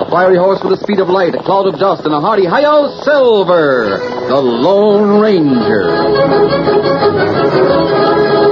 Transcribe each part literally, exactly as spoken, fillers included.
A fiery horse with the speed of light, a cloud of dust, and a hearty hi-yo, Silver, the Lone Ranger.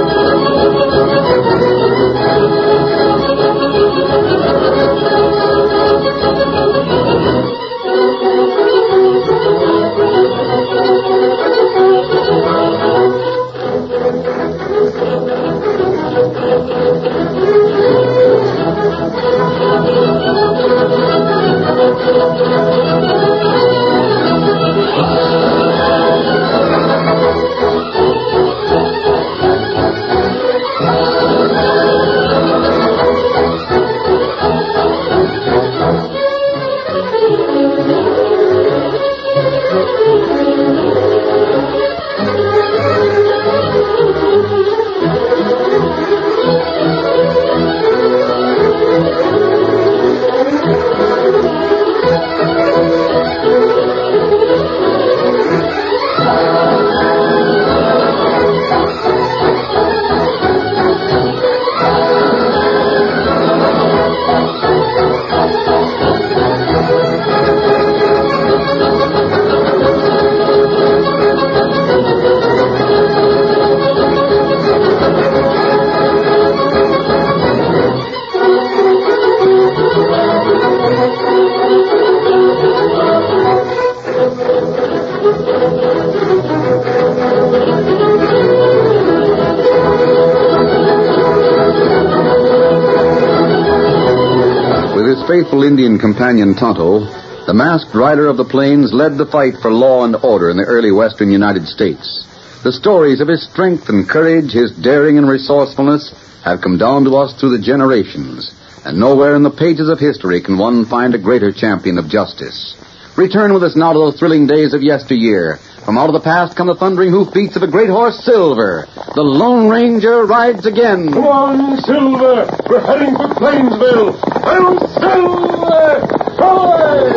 Faithful Indian companion Tonto, the masked rider of the plains led the fight for law and order in the early western United States. The stories of his strength and courage, his daring and resourcefulness, have come down to us through the generations, and nowhere in the pages of history can one find a greater champion of justice. Return with us now to those thrilling days of yesteryear. From out of the past come the thundering hoofbeats of a great horse, Silver. The Lone Ranger rides again. Come on, Silver. We're heading for Plainsville. I'm Silver! Away!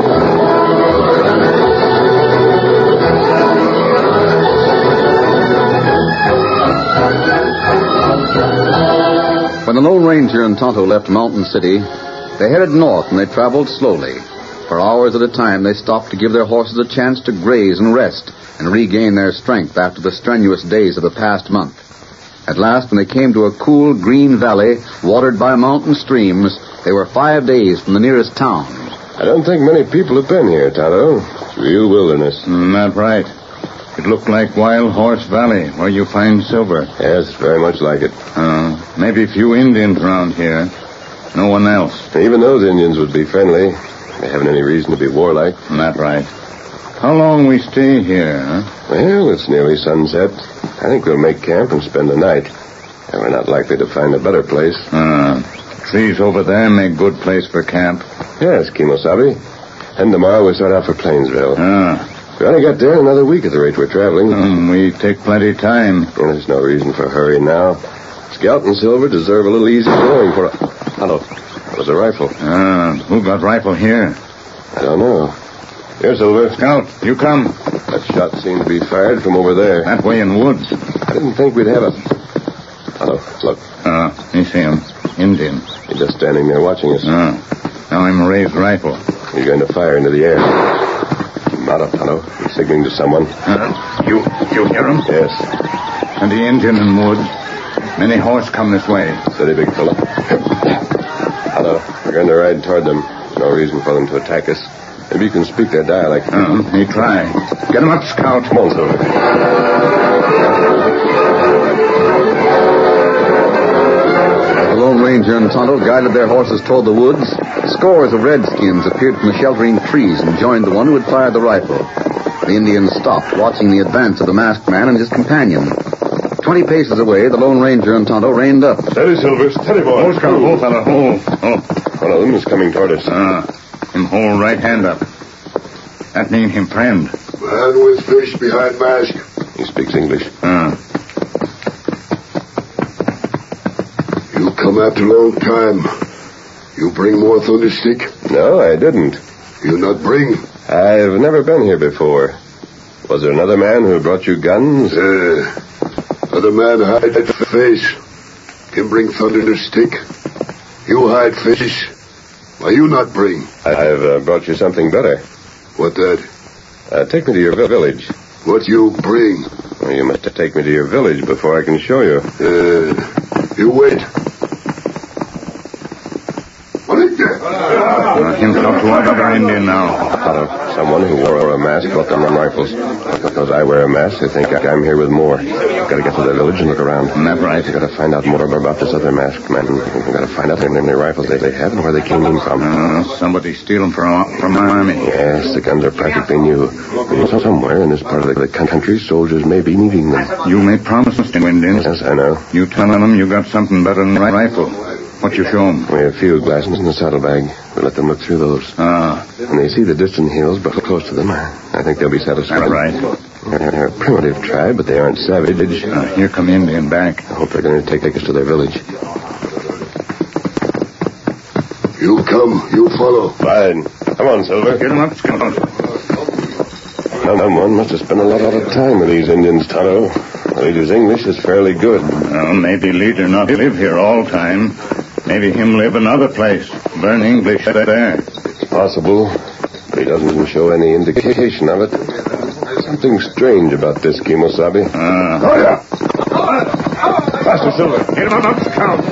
When the Lone Ranger and Tonto left Mountain City, they headed north and they traveled slowly. For hours at a time, they stopped to give their horses a chance to graze and rest and regain their strength after the strenuous days of the past month. At last, when they came to a cool, green valley watered by mountain streams, they were five days from the nearest town. I don't think many people have been here, Tonto. It's real wilderness. Mm, that's right. It looked like Wild Horse Valley, where you find Silver. Yes, very much like it. Uh, maybe a few Indians around here. No one else. Even those Indians would be friendly. They haven't any reason to be warlike. That's right. How long we stay here, huh? Well, it's nearly sunset. I think we'll make camp and spend the night. And we're not likely to find a better place. Uh, trees over there make good place for camp. Yes, Kimosabe. And tomorrow we start out for Plainsville. Ah. We ought to get there in another week at the rate we're traveling. Um, we take plenty time. And there's no reason for hurry now. Scout and Silver deserve a little easy going for a... Hello. That was a rifle. Ah, who got rifle here? I don't know. Here, Silver. Scout, you come. That shot seemed to be fired from over there. That way in woods. I didn't think we'd have a... Hello, look. Ah, you see him. Indian. He's just standing there watching us. Ah, now him raised rifle. He's going to fire into the air. Not up, Tonto. He's signaling to someone. Uh, you you hear him? Yes. And the Indian in woods. Many horse come this way. Steady, big fella. Tonto, we're going to ride toward them. No reason for them to attack us. Maybe you can speak their dialect. Uh, he try. Get him up, Scout. Come on, Silver. The Lone Ranger and Tonto guided their horses toward the woods. Scores of redskins appeared from the sheltering trees and joined the one who had fired the rifle. The Indians stopped, watching the advance of the masked man and his companion. Twenty paces away, the Lone Ranger and Tonto reined up. Steady, Silver. Steady, boy. Oh, Scout. Oh, fella. Oh, oh. One of them is coming toward us. Ah, him hold right hand up. That mean him friend. Man with fish behind mask. He speaks English. Ah. You come after long time. You bring more thunderstick? No, I didn't. You not bring? I've never been here before. Was there another man who brought you guns? Uh, other man hide face. Can bring thunderstick. You hide fish. Why you not bring? I've uh, brought you something better. What that? Uh, take me to your village. What you bring? Well, you must take me to your village before I can show you. Uh, you wait. What is that? Uh, him talk to another Indian now. Uh, someone who wore a mask brought them on rifles. Because I wear a mask, they think I'm here with more. I've got to get to the village and look around. That's right. I've got to find out more about this other masked man. I've got to find out how many rifles they, they have and where they came in from. Uh, somebody steal them from, from the army. Yes, the guns are practically new. So somewhere in this part of the country, soldiers may be needing them. You made promises to Indians. Yes, I know. You tell them you got something better than a rifle. What you show them? We have field glasses in the saddlebag. We let them look through those. Ah. When they see the distant hills but close to them, I think they'll be satisfied. That's right. They're a primitive tribe, but they aren't savage. Uh, here come Indian back. I hope they're going to take, take us to their village. You come, you follow. Fine. Come on, Silver. Get them up, Scout. Someone must have spent a lot of time with these Indians, Tonto. The leader's English is fairly good. Well, maybe leader not live here all time. Maybe him live another place. Learn English there. It's possible, but he doesn't show any indication of it. There's something strange about this, Kimosabe. Ah. Oh, yeah. Faster, Silver. Get him up, Scout.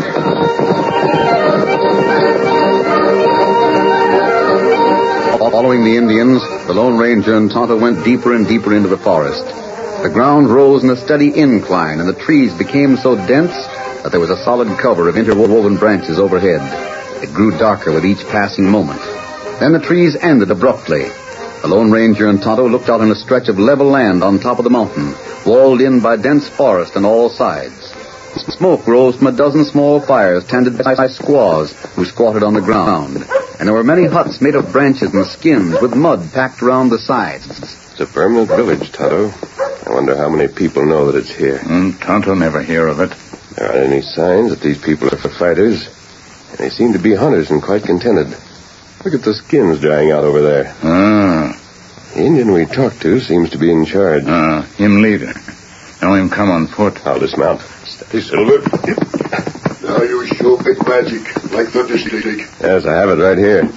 Following the Indians, the Lone Ranger and Tonto went deeper and deeper into the forest. The ground rose in a steady incline, and the trees became so dense that there was a solid cover of interwoven branches overhead. It grew darker with each passing moment. Then the trees ended abruptly. The Lone Ranger and Tonto looked out on a stretch of level land on top of the mountain, walled in by dense forest on all sides. Smoke rose from a dozen small fires tended by squaws who squatted on the ground. And there were many huts made of branches and skins with mud packed around the sides. It's a permanent village, Tonto. I wonder how many people know that it's here. Mm, Tonto never hear of it. There aren't any signs that these people are fighters. And they seem to be hunters and quite contented. Look at the skins drying out over there. Ah. The Indian we talked to seems to be in charge. Ah, him leader. Now him come on foot. I'll dismount. Steady, Silver. Now you show big magic, like thunderstick. Yes, I have it right here.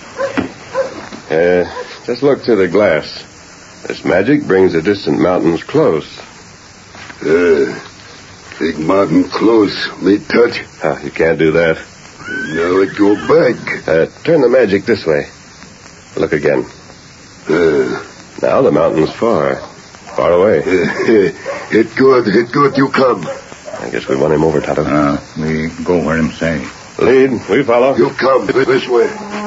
Uh, just look through the glass. This magic brings the distant mountains close. Uh, big mountain close. Me touch. Ah, you can't do that. Now it go back. Uh, turn the magic this way. Look again. Uh, now the mountain's far. Far away. Uh, it good, it good you come. I guess we want him over, Tonto. Ah, we go where him say. Lead, we follow. You come this way.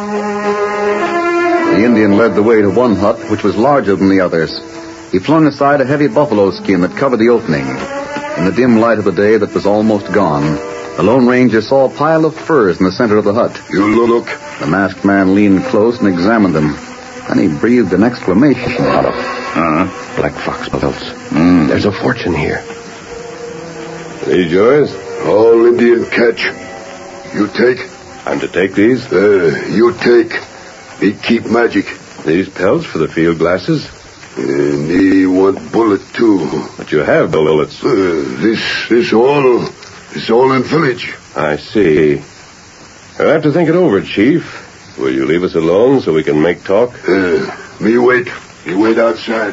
The Indian led the way to one hut, which was larger than the others. He flung aside a heavy buffalo skin that covered the opening. In the dim light of the day that was almost gone, the Lone Ranger saw a pile of furs in the center of the hut. You look. The masked man leaned close and examined them. Then he breathed an exclamation. Tonto. Uh-huh. Black fox pelts. Mm. There's a fortune here. These yours? All Indian catch. You take? I'm to take these? Uh, you take. Me keep magic. These pelts for the field glasses? Uh, me want bullet too. But you have bullets. Uh, this is all. This all in village. I see. I'll have to think it over, Chief. Will you leave us alone so we can make talk? Uh, me wait. Me wait outside.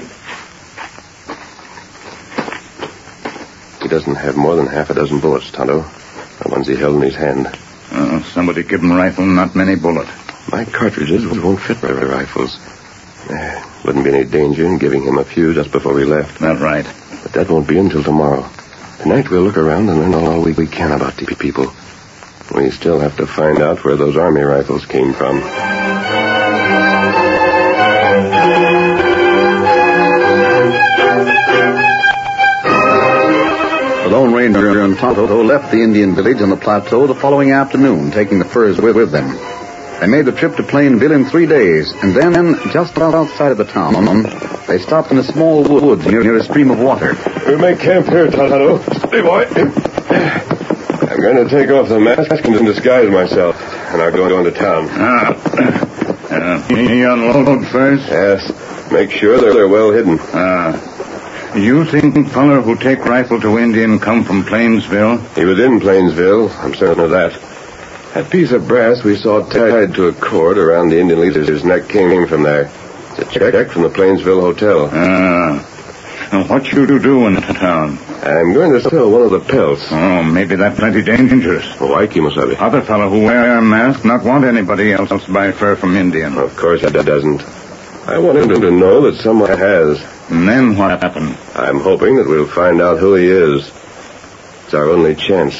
He doesn't have more than half a dozen bullets, Tonto. The ones he held in his hand. Uh, somebody give him rifle, not many bullet. My cartridges won't fit the rifles. There wouldn't be any danger in giving him a few just before we left. That's right. But that won't be until tomorrow. Tonight we'll look around and learn all we, we can about the people. We still have to find out where those army rifles came from. The Lone Ranger and Tonto left the Indian village on the plateau the following afternoon, taking the furs with, with them. They made the trip to Plainville in three days, and then, just outside of the town, they stopped in a small woods near, near a stream of water. We'll make camp here, Tonto. Steady, boy. I'm going to take off the mask and disguise myself, and I'll go into town. Ah. Uh, he unload first? Yes. Make sure they're, they're well hidden. Ah. You think feller who take rifle to Indian come from Plainsville? He was in Plainsville. I'm certain of that. That piece of brass we saw tied to a cord around the Indian leader's neck came from there. It's a check from the Plainsville Hotel. Ah. Uh, what you do do in town? I'm going to sell one of the pelts. Oh, maybe that's plenty dangerous. Why, Kimosabe? Other fellow who wear a mask not want anybody else to buy fur from Indian. Of course he doesn't. I want him to know that someone has. And then what happened? I'm hoping that we'll find out who he is. It's our only chance.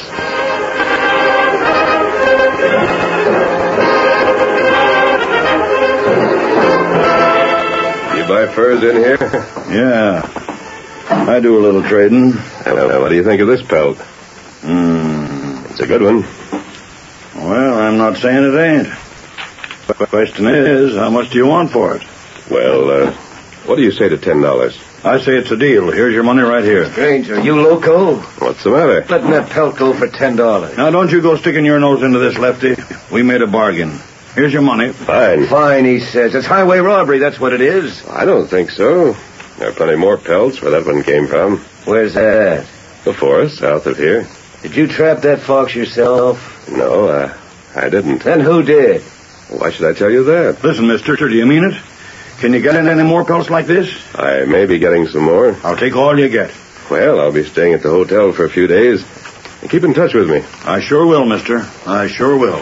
You buy furs in here? Yeah. I do a little trading. Well, what do you think of this pelt? Mm. It's a good one. Well, I'm not saying it ain't. The question is, how much do you want for it? Well, uh, what do you say to ten dollars? I say it's a deal. Here's your money right here. Stranger, you loco? What's the matter? Letting that pelt go for ten dollars. Now, don't you go sticking your nose into this, Lefty. We made a bargain. Here's your money. Fine. Fine, he says. It's highway robbery, that's what it is. I don't think so. There are plenty more pelts where that one came from. Where's that? The forest, south of here. Did you trap that fox yourself? No, uh, I didn't. Then who did? Why should I tell you that? Listen, mister, do you mean it? Can you get any more pelts like this? I may be getting some more. I'll take all you get. Well, I'll be staying at the hotel for a few days. Keep in touch with me. I sure will, mister. I sure will.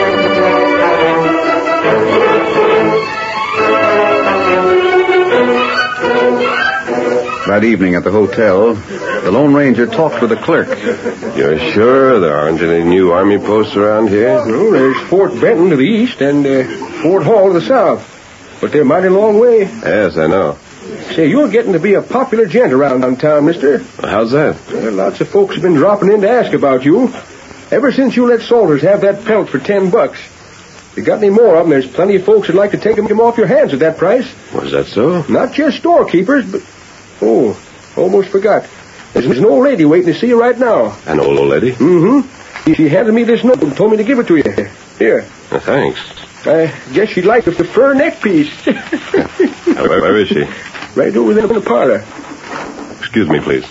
That evening at the hotel, the Lone Ranger talked with the clerk. You're sure there aren't any new army posts around here? Well, there's Fort Benton to the east and uh, Fort Hall to the south. But they're mighty long way. Yes, I know. Say, you're getting to be a popular gent around town, mister. How's that? Well, lots of folks have been dropping in to ask about you. Ever since you let Salters have that pelt for ten bucks. If you got any more of them, there's plenty of folks that'd like to take them off your hands at that price. Was that so? Not just storekeepers, but... Oh, almost forgot. There's an old lady waiting to see you right now. An old old lady? Mm-hmm. She handed me this note and told me to give it to you. Here. Uh, thanks. I guess she'd like the fur neck piece. where, where is she? Right over there in the parlor. Excuse me, please.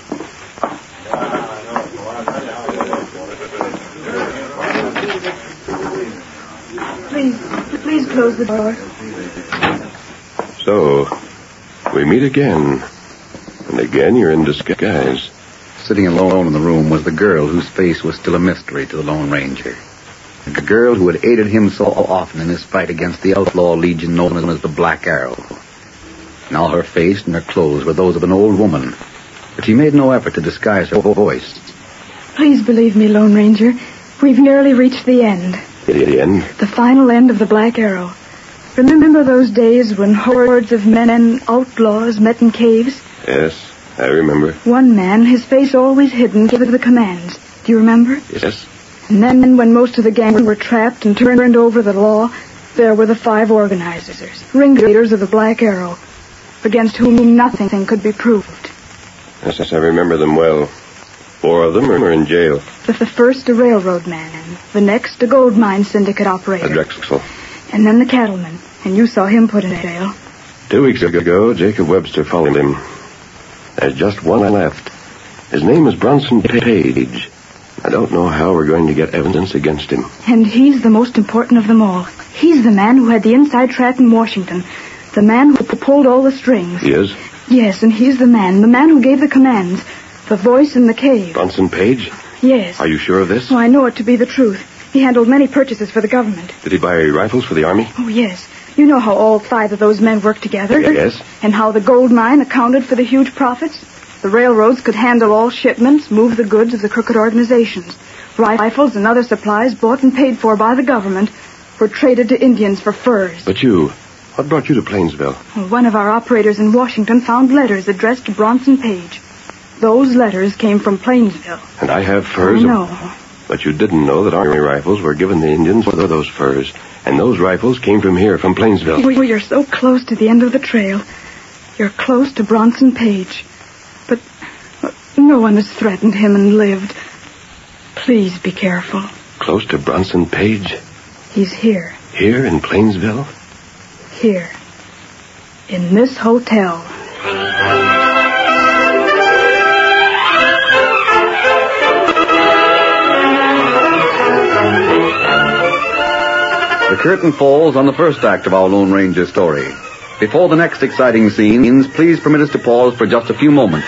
Please, please close the door. So, we meet again. And again you're in disguise. Sitting alone in the room was the girl whose face was still a mystery to the Lone Ranger. The girl who had aided him so often in his fight against the outlaw legion known as the Black Arrow. Now her face and her clothes were those of an old woman, but she made no effort to disguise her voice. Please believe me, Lone Ranger. We've nearly reached the end. The end? The final end of the Black Arrow. Remember those days when hordes of men and outlaws met in caves? Yes, I remember. One man, his face always hidden, gave the commands. Do you remember? Yes. And then when most of the gang were trapped and turned over the law, there were the five organizers, ringleaders of the Black Arrow, against whom nothing could be proved. Yes, yes, I remember them well. Four of them are in jail. The, the first a railroad man, and the next a gold mine syndicate operator. A Drexel. And then the cattleman, and you saw him put in jail. Two weeks ago, Jacob Webster followed him. There's just one left. His name is Bronson Page. I don't know how we're going to get evidence against him. And he's the most important of them all. He's the man who had the inside track in Washington. The man who pulled all the strings. He is? Yes, and he's the man, the man who gave the commands. The voice in the cave. Bronson Page? Yes. Are you sure of this? Oh, I know it to be the truth. He handled many purchases for the government. Did he buy rifles for the army? Oh, yes. You know how all five of those men worked together? Yes. And how the gold mine accounted for the huge profits? The railroads could handle all shipments, move the goods of the crooked organizations. Rifles and other supplies bought and paid for by the government were traded to Indians for furs. But you, what brought you to Plainsville? Well, one of our operators in Washington found letters addressed to Bronson Page. Those letters came from Plainsville. And I have furs? I know. But you didn't know that army rifles were given the Indians for those furs. And those rifles came from here, from Plainsville. Well, you're so close to the end of the trail. You're close to Bronson Page. But uh, no one has threatened him and lived. Please be careful. Close to Bronson Page? He's here. Here in Plainsville? Here. In this hotel. The curtain falls on the first act of our Lone Ranger story. Before the next exciting scenes, please permit us to pause for just a few moments.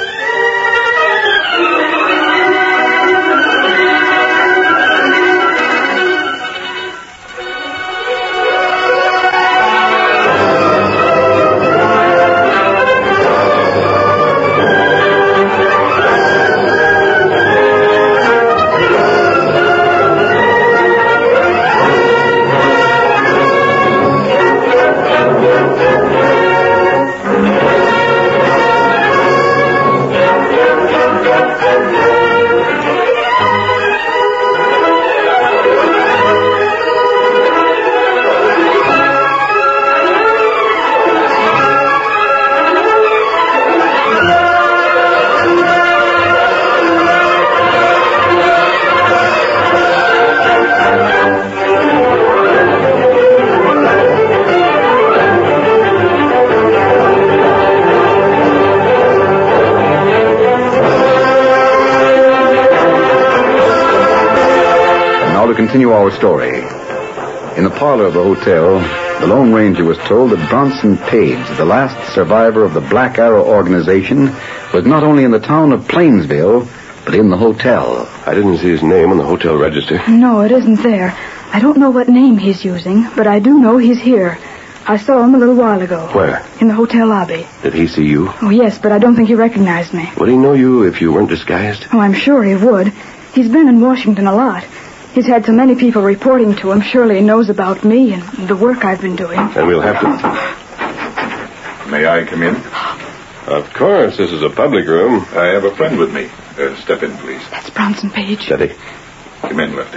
Continue our story. In the parlor of the hotel, the Lone Ranger was told that Bronson Page, the last survivor of the Black Arrow organization, was not only in the town of Plainsville, but in the hotel. I didn't see his name on the hotel register. No, it isn't there. I don't know what name he's using, but I do know he's here. I saw him a little while ago. Where? In the hotel lobby. Did he see you? Oh, yes, but I don't think he recognized me. Would he know you if you weren't disguised? Oh, I'm sure he would. He's been in Washington a lot. He's had so many people reporting to him. Surely he knows about me and the work I've been doing. Then we'll have to... May I come in? Of course. This is a public room. I have a friend with me. Uh, step in, please. That's Bronson Page. Steady. Come in, Lefty.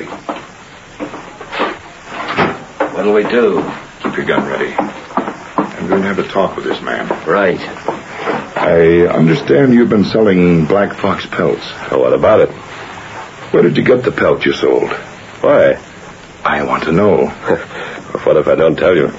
What'll we do? Keep your gun ready. I'm going to have a talk with this man. Right. I understand you've been selling Black Fox pelts. Oh, what about it? Where did you get the pelt you sold? Why? I want to know. What if I don't tell you?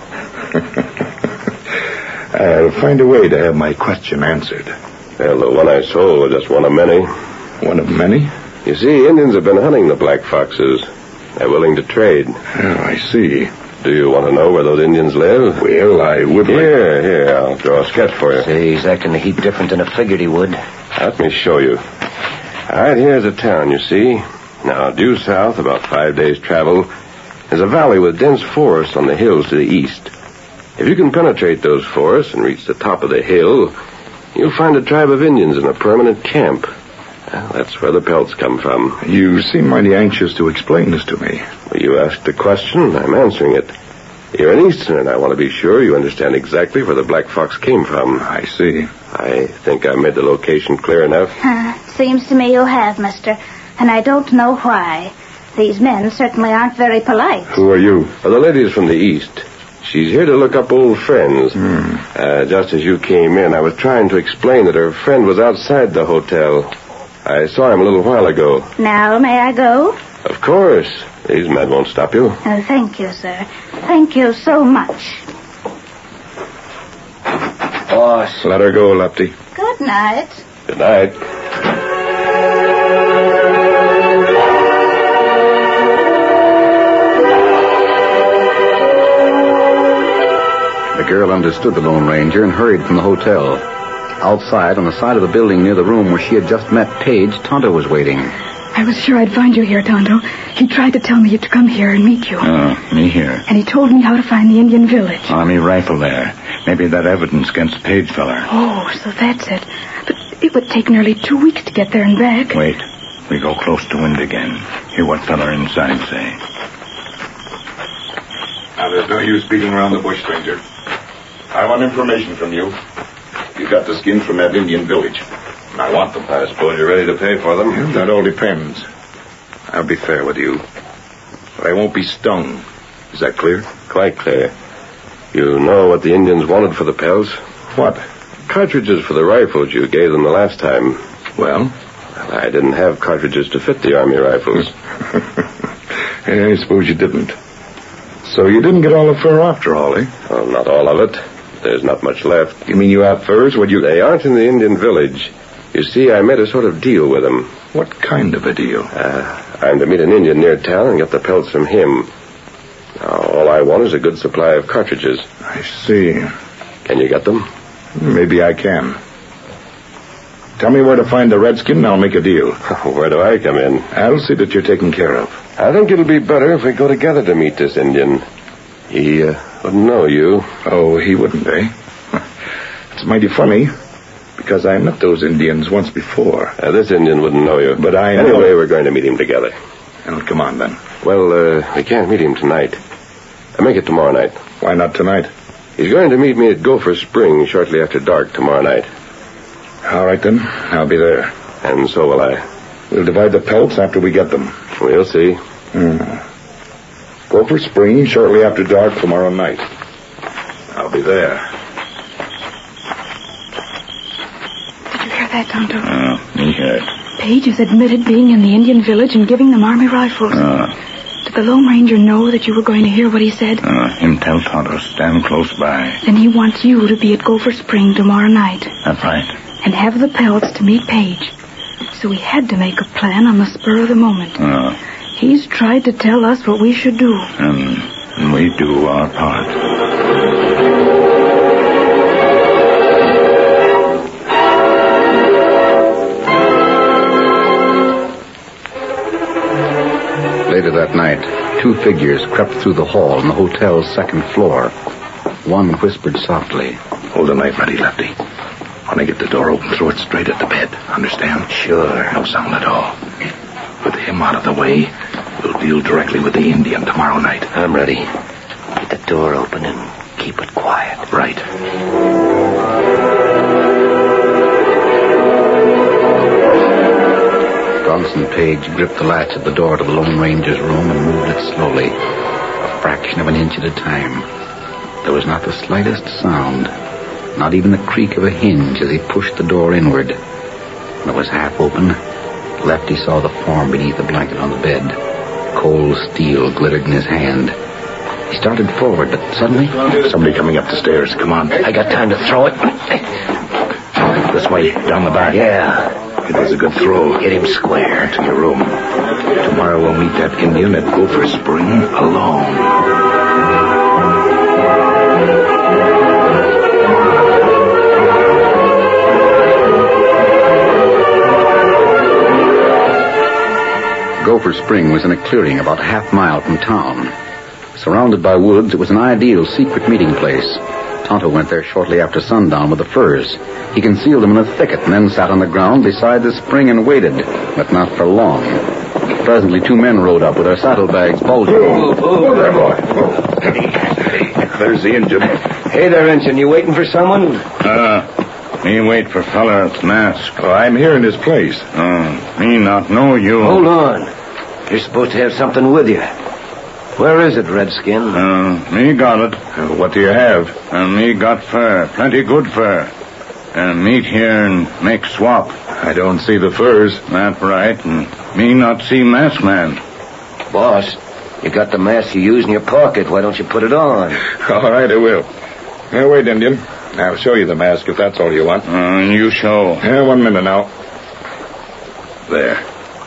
I'll find a way to have my question answered. Well, the one I sold was just one of many. One of many? You see, Indians have been hunting the Black Foxes. They're willing to trade. Oh, I see. Do you want to know where those Indians live? Well, I would like... Here, here, I'll draw a sketch for you. Say, he's acting a heap different than I figured he would. Let me show you. All right, here's a town, you see. Now, due south, about five days' travel, is a valley with dense forests on the hills to the east. If you can penetrate those forests and reach the top of the hill, you'll find a tribe of Indians in a permanent camp. Well, that's where the pelts come from. You seem mighty anxious to explain this to me. Well, you asked a question, I'm answering it. You're an Easterner, and I want to be sure you understand exactly where the Black Fox came from. I see. I think I made the location clear enough. Uh, seems to me you have, mister. And I don't know why. These men certainly aren't very polite. Who are you? Well, the lady's from the east. She's here to look up old friends. Hmm. Uh, just as you came in, I was trying to explain that her friend was outside the hotel. I saw him a little while ago. Now, may I go? Of course. These men won't stop you. Oh, thank you, sir. Thank you so much. Boss. Let her go, Lefty. Good night. Good night. The girl understood the Lone Ranger and hurried from the hotel. Outside, on the side of the building near the room where she had just met Page, Tonto was waiting. I was sure I'd find you here, Tonto. He tried to tell me to come here and meet you. Oh, me here. And he told me how to find the Indian village. Army rifle there. Maybe that evidence against the Page feller. Oh, so that's it. But it would take nearly two weeks to get there and back. Wait. We go close to wind again. Hear what feller inside say. Now, there's no use beating around the bush, stranger. I want information from you. You got the skins from that Indian village. And I want them. I suppose you're ready to pay for them. Well, that all depends. I'll be fair with you. But I won't be stung. Is that clear? Quite clear. You know what the Indians wanted for the pelts? What? Cartridges for the rifles you gave them the last time. Well? Well, I didn't have cartridges to fit the Army rifles. Yeah, I suppose you didn't. So you didn't get all the fur after all, eh? Well, not all of it. There's not much left. You mean you have furs? What you... They aren't in the Indian village. You see, I made a sort of deal with them. What kind of a deal? Uh, I'm to meet an Indian near town and get the pelts from him. Now, all I want is a good supply of cartridges. I see. Can you get them? Maybe I can. Tell me where to find the redskin, and I'll make a deal. Where do I come in? I'll see that you're taken care of. I think it'll be better if we go together to meet this Indian. He uh, wouldn't know you. Oh, he wouldn't, eh? It's mighty funny, because I met those Indians once before. Uh, this Indian wouldn't know you. But I know... Anyway, we're going to meet him together. Well, come on, then. Well, uh, we can't meet him tonight. I'll make it tomorrow night. Why not tonight? He's going to meet me at Gopher Spring shortly after dark tomorrow night. All right, then. I'll be there. And so will I. We'll divide the pelts after we get them. We'll see. Hmm. Gopher Spring shortly after dark tomorrow night. I'll be there. Did you hear that, Tonto? Uh, me hear it. Page has admitted being in the Indian village and giving them army rifles. Uh, Did the Lone Ranger know that you were going to hear what he said? uh, him tell Tonto stand close by. Then he wants you to be at Gopher Spring tomorrow night. That's right. And have the pelts to meet Page. So we had to make a plan on the spur of the moment. Uh, He's tried to tell us what we should do. and we do our part. Later that night, two figures crept through the hall on the hotel's second floor. One whispered softly. Hold the knife ready, Lefty. When I get the door open, throw it straight at the bed. Understand? Sure. No sound at all. With him out of the way, we'll deal directly with the Indian tomorrow night. I'm ready. Get the door open and keep it quiet. Right. Bronson Page gripped the latch of the door to the Lone Ranger's room and moved it slowly, a fraction of an inch at a time. There was not the slightest sound, not even the creak of a hinge as he pushed the door inward. When it was half open, Lefty saw the form beneath the blanket on the bed. Cold steel glittered in his hand. He started forward, but suddenly... Somebody coming up the stairs. Come on. I got time to throw it. This way, down the back. Yeah. It was a good throw. Get him square. To your room. Tomorrow we'll meet that Indian at Gopher Spring alone. Gopher Spring was in a clearing about a half mile from town. Surrounded by woods, it was an ideal secret meeting place. Tonto went there shortly after sundown with the furs. He concealed them in a thicket and then sat on the ground beside the spring and waited, but not for long. Presently, two men rode up with their saddlebags bulging. Oh, oh, there, boy. Oh. Hey, there's the Indian. Hey there, Injun. You waiting for someone? Uh, me wait for feller at mask. Oh, I'm here in his place. Uh, me not know you. Hold on. You're supposed to have something with you. Where is it, Redskin? Uh, me got it. Uh, what do you have? Uh, me got fur. Plenty good fur. And meet here and make swap. I don't see the furs. That right. And me not see mask man. Boss, you got the mask you use in your pocket. Why don't you put it on? All right, I will. Now, wait, Indian. I'll show you the mask if that's all you want. Uh, you show. Yeah, one minute now. There.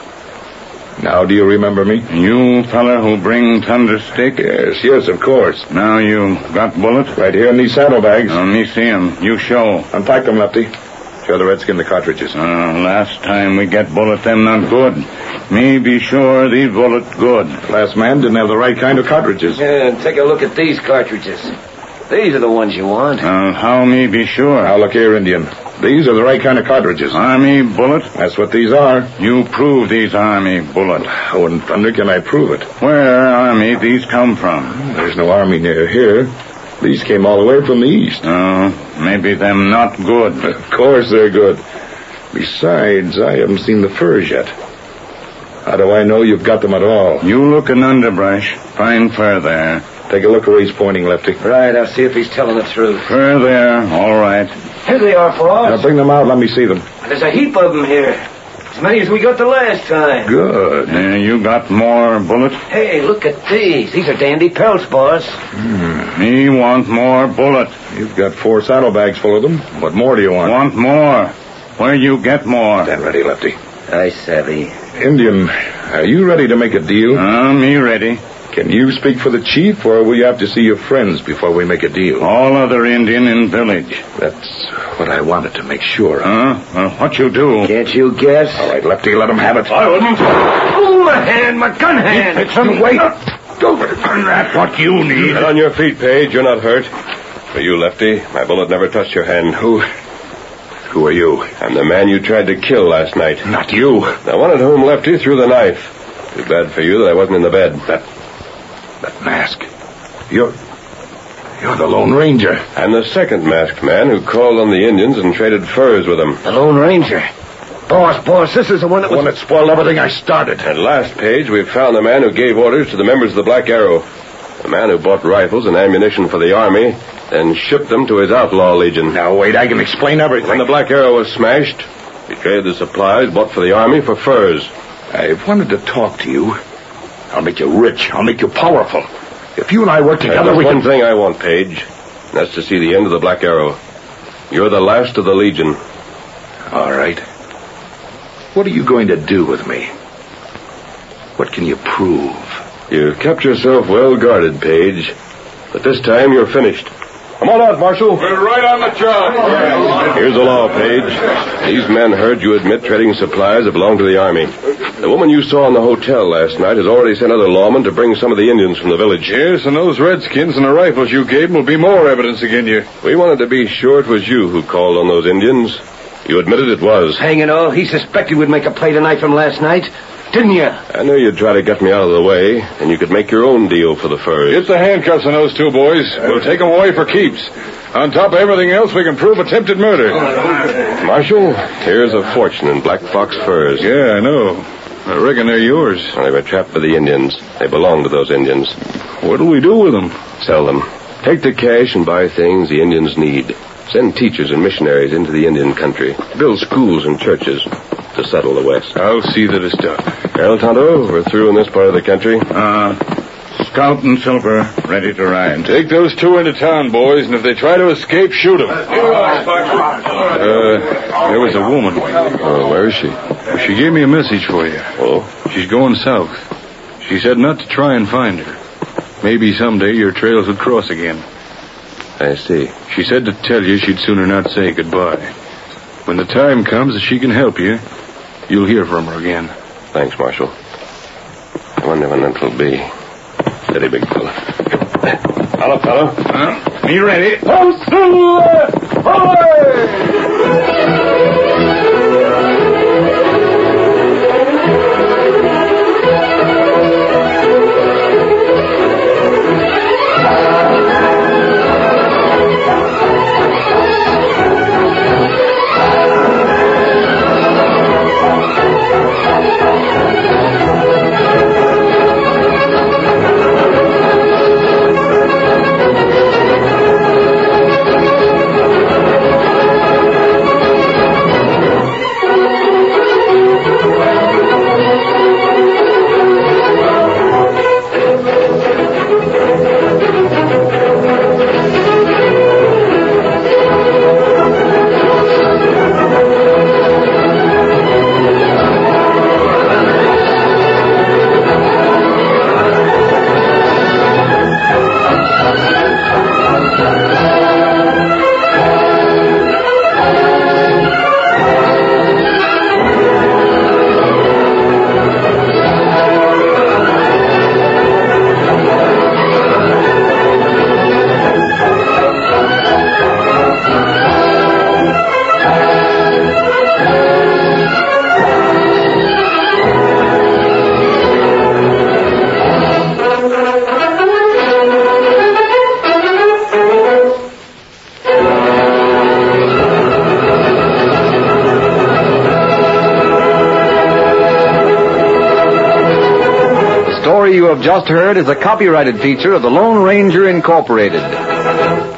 Now, do you remember me? You feller who bring thunder stick? Yes, yes, of course. Now you got bullet? Right here in these saddlebags. Uh, me see 'em. You show. Unpack them, Lefty. Show the Redskin the cartridges. Uh, last time we get bullet them not good. Me be sure these bullet good. Last man didn't have the right kind of cartridges. Yeah, take a look at these cartridges. These are the ones you want. Uh, how me be sure? Now, look here, Indian. These are the right kind of cartridges. Army bullet? That's what these are. You prove these army bullet. How in thunder can I prove it? Where army these come from? There's no army near here. These came all the way from the east. Oh, maybe them not good. Of course they're good. Besides, I haven't seen the furs yet. How do I know you've got them at all? You look in underbrush. Find fur there. Take a look where he's pointing, Lefty. Right, I'll see if he's telling the truth. Fur there, all right. Here they are, boss. Now bring them out. Let me see them. There's a heap of them here. As many as we got the last time. Good. Uh, you got more bullet? Hey, look at these. These are dandy pelts, boss. Hmm. Me want more bullet. You've got four saddlebags full of them. What more do you want? Want more. Where you get more? Stand ready, Lefty. I savvy. Indian, are you ready to make a deal? Uh, me ready. Can you speak for the chief, or will you have to see your friends before we make a deal? All other Indian in village. That's what I wanted to make sure of. Huh? Uh, what you do? Can't you guess? All right, Lefty, let him have it. I wouldn't. Oh, my hand, my gun hand. Fixin', wait. That's what you need. Get on your feet, Page. You're not hurt. For you, Lefty, my bullet never touched your hand. Who... Who are you? I'm the man you tried to kill last night. Not you. The one at whom Lefty threw the knife. Too bad for you that I wasn't in the bed. That... that mask. You're... You're the Lone Ranger. I'm the second masked man who called on the Indians and traded furs with them. The Lone Ranger. Boss, boss, this is the one that The was... one that spoiled everything I started. At last, Page, we've found the man who gave orders to the members of the Black Arrow. The man who bought rifles and ammunition for the Army, then shipped them to his outlaw legion. Now, wait, I can explain everything. When the Black Arrow was smashed, he traded the supplies bought for the Army for furs. I've wanted to talk to you. I'll make you rich. I'll make you powerful. If you and I work together, There's we one can... thing I want, Page. And that's to see the end of the Black Arrow. You're the last of the Legion. All right. What are you going to do with me? What can you prove? You've kept yourself well guarded, Page. But this time you're finished. Come on out, Marshal. We're right on the job. Here's the law, Page. These men heard you admit trading supplies that belong to the Army. The woman you saw in the hotel last night has already sent other lawmen to bring some of the Indians from the village. Yes, and those redskins and the rifles you gave them will be more evidence against you. We wanted to be sure it was you who called on those Indians. You admitted it was. Hang it all, he suspected we'd make a play tonight from last night. Didn't you? I knew you'd try to get me out of the way, and you could make your own deal for the furs. Get the handcuffs on those two boys. We'll take them away for keeps. On top of everything else, we can prove attempted murder. Marshal, here's a fortune in Black Fox furs. Yeah, I know. I reckon they're yours. Well, they were trapped by the Indians. They belong to those Indians. What'll we do with them? Sell them. Take the cash and buy things the Indians need. Send teachers and missionaries into the Indian country. Build schools and churches to settle the West. I'll see that it's done. Well, Tonto, we're through in this part of the country. Uh, Scout and Silver, ready to ride. Take those two into town, boys, and if they try to escape, shoot them. Uh, there was a woman. Oh, where is she? Well, she gave me a message for you. Oh? She's going south. She said not to try and find her. Maybe someday your trails would cross again. I see. She said to tell you she'd sooner not say goodbye. When the time comes that she can help you, you'll hear from her again. Thanks, Marshal. I wonder when that'll be. Steady, big fella. Hello, fellow. Huh? Be ready. You have just heard is a copyrighted feature of the Lone Ranger Incorporated.